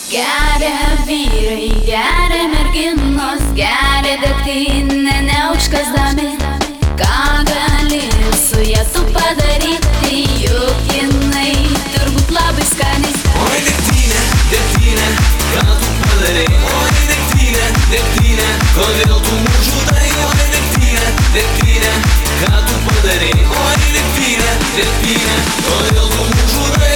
Geria vyrai, geria merginos, geria degtinę neužkasdami. Ką gali su ja tu padaryti, juk jinai turbūt labai skani. Oi degtinė, degtinė, ką tu padarei? Oi degtinė, degtinė, kodėl tu mus žudai? Oi degtinė, degtinė, ką tu padarei? Oi degtinė, degtinė, kodėl tu mus žudai?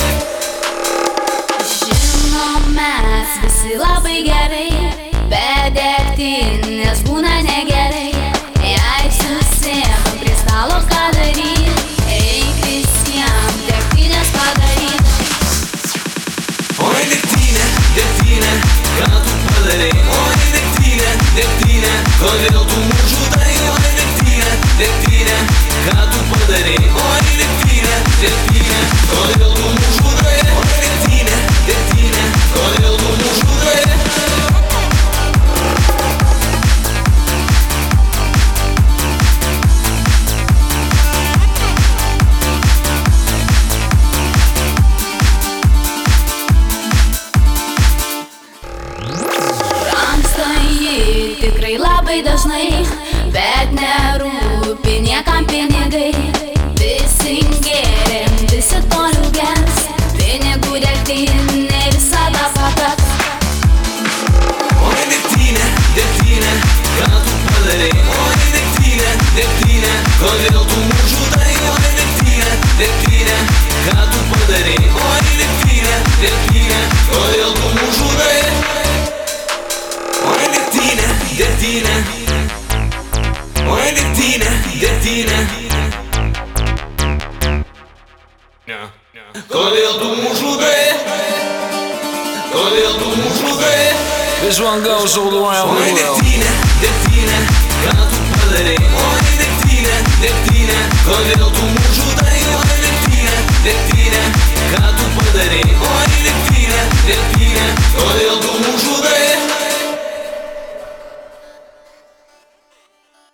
Mes visi labai gerai, bet degtinės būna negerai. Jei susėdam prie stalo, ką daryt, reik visiem degtinės padaryt. Oi degtinė, degtinė, ką tu padarei? Oi degtinė, degtinė, kodėl tu mus žudai? Oi degtinė, degtinė, ką tu padarei? Oi degtinė, degtinė, kodėl tu mus žudai? Oi degtinė, degtinė, kodėl tu mus žudai? Tikrai labai dažnai, bet nerūpi niekam pinigai. Visi geriam, visi toliau gers, pinigų degtinė visada pakaks. Oi degtinė, degtinė, ką tu padarei? Oi degtinė, degtinė, kodėl tu mus žudai? Oi degtinė, degtinė, ką tu padarei? Oi degtinė, degtinė, kodėl tu mus žudai? Oi degtinė, degtinė, oi degtinė, degtinė, kodėl tu mus žudai? Kodėl tu mus žudai? This one goes all around the world. Oi degtinė, degtinė, ką tu padarei? Oi